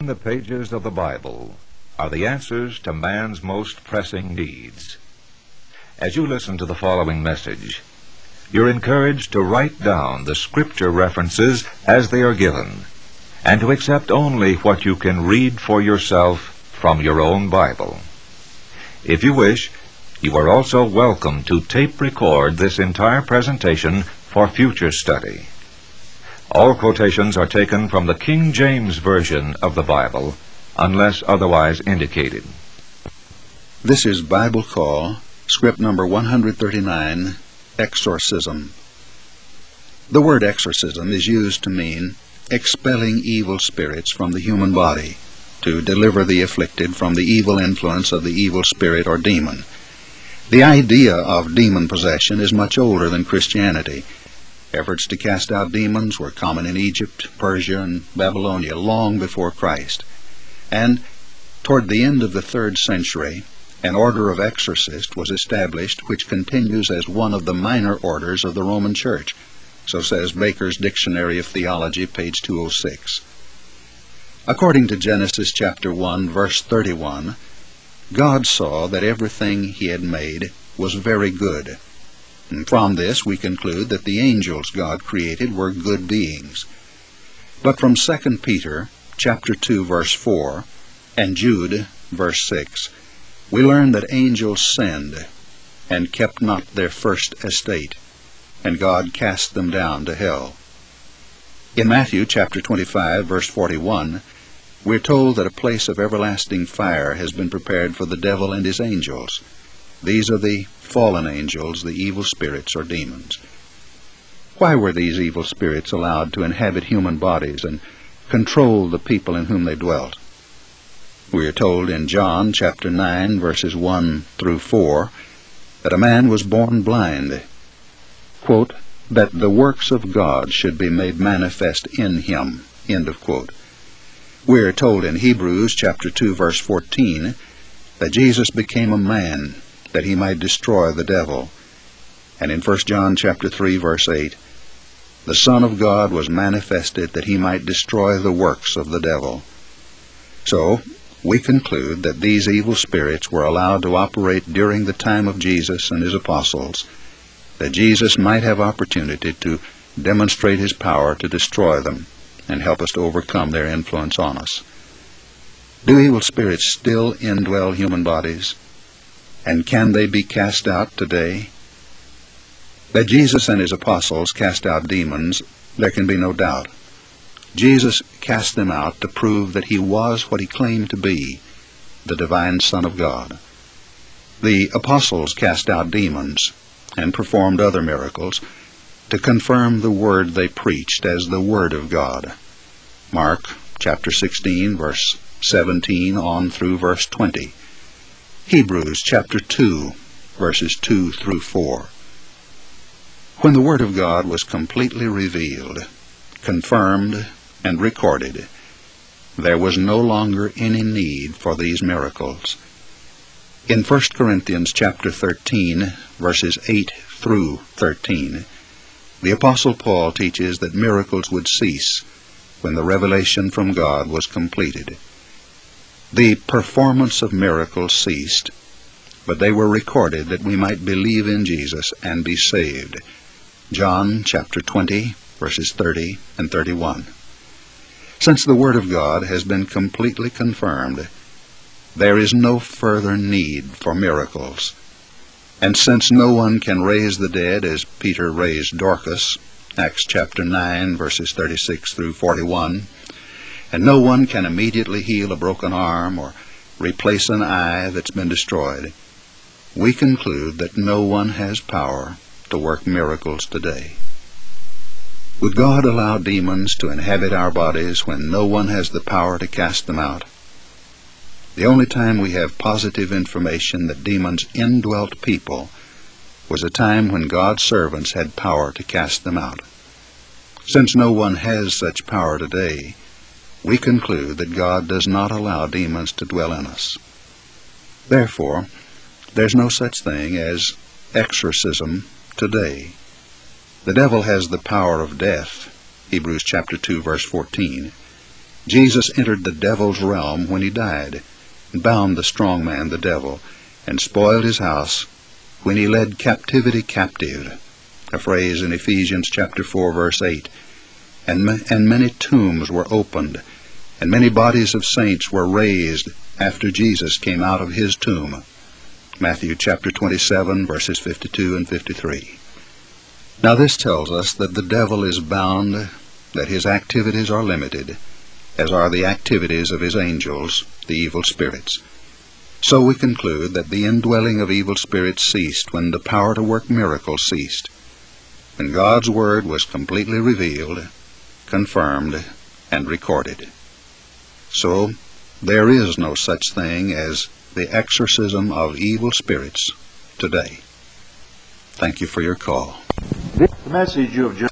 The pages of the Bible are the answers to man's most pressing needs. As you listen to the following message, you're encouraged to write down the scripture references as they are given, and to accept only what you can read for yourself from your own Bible. If you wish, you are also welcome to tape record this entire presentation for future study. All quotations are taken from the King James Version of the Bible, unless otherwise indicated. This is Bible Call, script number 139, Exorcism. The word exorcism is used to mean expelling evil spirits from the human body, to deliver the afflicted from the evil influence of the evil spirit or demon. The idea of demon possession is much older than Christianity. Efforts to cast out demons were common in Egypt, Persia, and Babylonia long before Christ. And toward the end of the 3rd century, an order of exorcists was established which continues as one of the minor orders of the Roman Church. So says Baker's Dictionary of Theology, page 206. According to Genesis chapter 1, verse 31, God saw that everything he had made was very good. And from this we conclude that the angels God created were good beings. But from 2 Peter chapter 2 verse 4 and Jude verse 6, we learn that angels sinned and kept not their first estate, and God cast them down to hell. In Matthew chapter 25 verse 41, we're told that a place of everlasting fire has been prepared for the devil and his angels. These are the fallen angels, the evil spirits or demons. Why were these evil spirits allowed to inhabit human bodies and control the people in whom they dwelt? We are told in John chapter 9 verses 1 through 4 that a man was born blind, quote, that the works of God should be made manifest in him, end of quote. We are told in Hebrews chapter 2 verse 14 that Jesus became a man that he might destroy the devil. And in 1 John chapter 3 verse 8, the Son of God was manifested that he might destroy the works of the devil. So we conclude that these evil spirits were allowed to operate during the time of Jesus and his apostles, that Jesus might have opportunity to demonstrate his power to destroy them and help us to overcome their influence on us. Do evil spirits still indwell human bodies? And can they be cast out today? That Jesus and his apostles cast out demons, there can be no doubt. Jesus cast them out to prove that he was what he claimed to be, the divine Son of God. The apostles cast out demons and performed other miracles to confirm the word they preached as the Word of God. Mark chapter 16, verse 17 on through verse 20. Hebrews chapter 2, verses 2 through 4. When the Word of God was completely revealed, confirmed, and recorded, there was no longer any need for these miracles. In 1 Corinthians chapter 13, verses 8 through 13, the Apostle Paul teaches that miracles would cease when the revelation from God was completed. The performance of miracles ceased, but they were recorded that we might believe in Jesus and be saved. John chapter 20, verses 30 and 31. Since the Word of God has been completely confirmed, there is no further need for miracles. And since no one can raise the dead as Peter raised Dorcas, Acts chapter 9, verses 36 through 41, and no one can immediately heal a broken arm or replace an eye that's been destroyed, we conclude that no one has power to work miracles today. Would God allow demons to inhabit our bodies when no one has the power to cast them out? The only time we have positive information that demons indwelt people was a time when God's servants had power to cast them out. Since no one has such power today, we conclude that God does not allow demons to dwell in us. Therefore, there's no such thing as exorcism today. The devil has the power of death, Hebrews chapter 2, verse 14, Jesus entered the devil's realm when he died, and bound the strong man, the devil, and spoiled his house when he led captivity captive, a phrase in Ephesians chapter 4, verse 8. And many tombs were opened, and many bodies of saints were raised after Jesus came out of his tomb. Matthew chapter 27, verses 52 and 53. Now this tells us that the devil is bound, that his activities are limited, as are the activities of his angels, the evil spirits. So we conclude that the indwelling of evil spirits ceased when the power to work miracles ceased, when God's word was completely revealed, confirmed, and recorded. So there is no such thing as the exorcism of evil spirits today. Thank you for your call. The message you have just